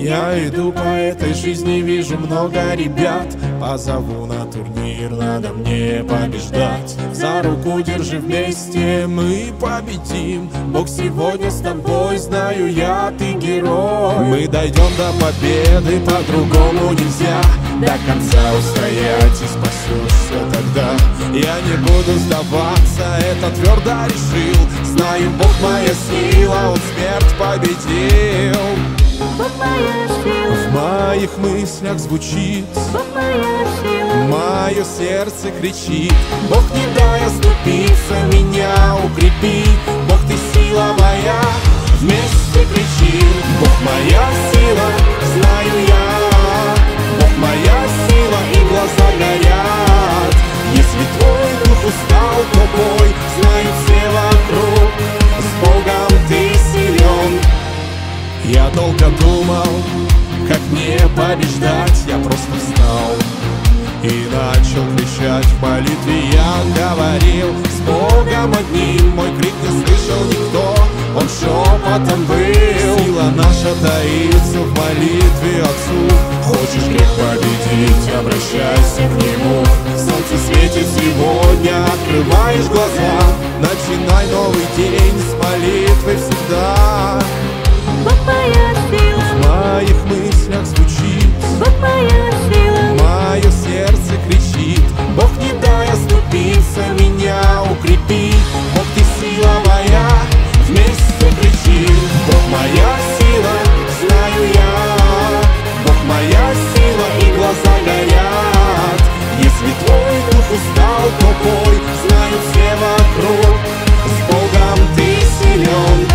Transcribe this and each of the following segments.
Я иду по этой жизни, вижу много ребят. Позову на турнир, надо мне побеждать. За руку держи вместе, мы победим. Бог сегодня с тобой, знаю я, ты герой. Мы дойдем до победы, по-другому нельзя. До конца устоять и спасешься тогда. Я не буду сдаваться, это твердо решил. Знаю, Бог моя сила, Он смерть победил. Бог моя сила, в моих мыслях звучит. Бог моя сила, мое сердце кричит. Бог, не дай оступиться, меня укрепи. Бог, ты сила моя, вместе кричим. Бог моя сила, знаю я. Бог моя сила, и глаза горят. Если твой дух устал, то бой, знают все вокруг. С Богом ты силен. Я долго думал, как мне побеждать. Я просто встал и начал кричать в молитве. Я говорил с Богом одним, мой крик не слышал никто, он шепотом был. Сила наша таится в молитве Отцу. Хочешь грех победить, обращайся к Нему. Солнце светит сегодня, открываешь глаза. Начинай новый день с молитвы всегда. Бог моя сила, в моих мыслях звучит. Бог моя сила, мое сердце кричит. Бог, не дай оступиться, меня укрепи. Бог, ты сила моя, вместе кричим. Бог моя сила, знаю я. Бог моя сила, и глаза горят. Если твой дух устал, то бой, знают все вокруг. С Богом ты силен.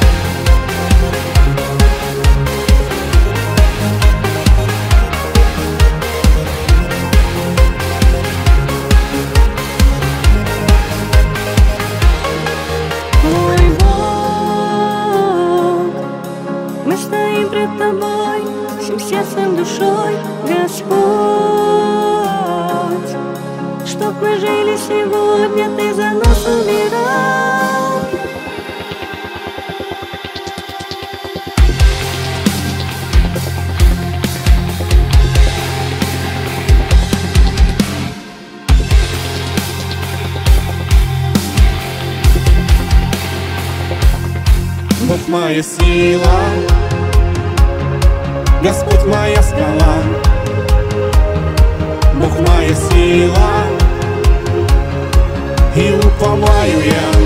Мы стоим пред Тобой, всем сердцем, душой, Господь. Чтоб мы жили сегодня, Ты за нас умирал. Бог моя сила, Господь моя скала. Бог моя сила, и уповаю я